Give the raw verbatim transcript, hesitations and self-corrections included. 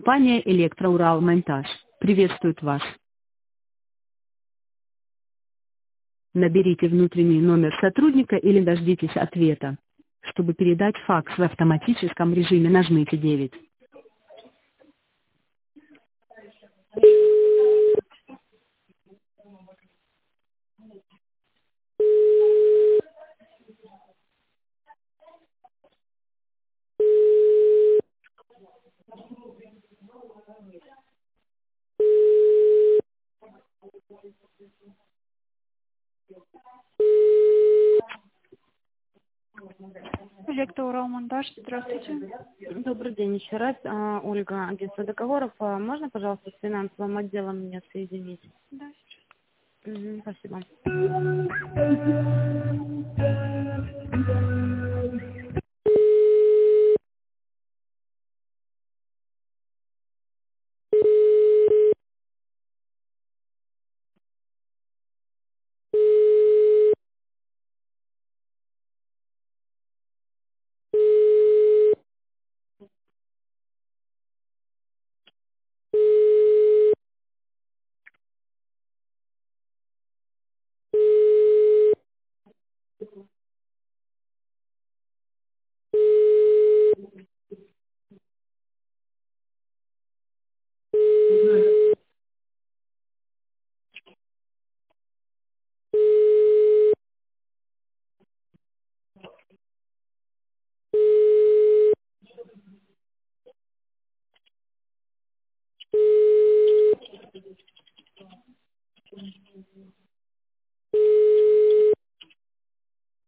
Компания «Электроуралмонтаж» приветствует вас. Наберите внутренний номер сотрудника или дождитесь ответа. Чтобы передать факс в автоматическом режиме, нажмите девять. Электроуралмонтаж, здравствуйте. Добрый день еще раз. А, Ольга, агентство договоров. А можно, пожалуйста, с финансовым отделом меня соединить? Да, Мгм, спасибо.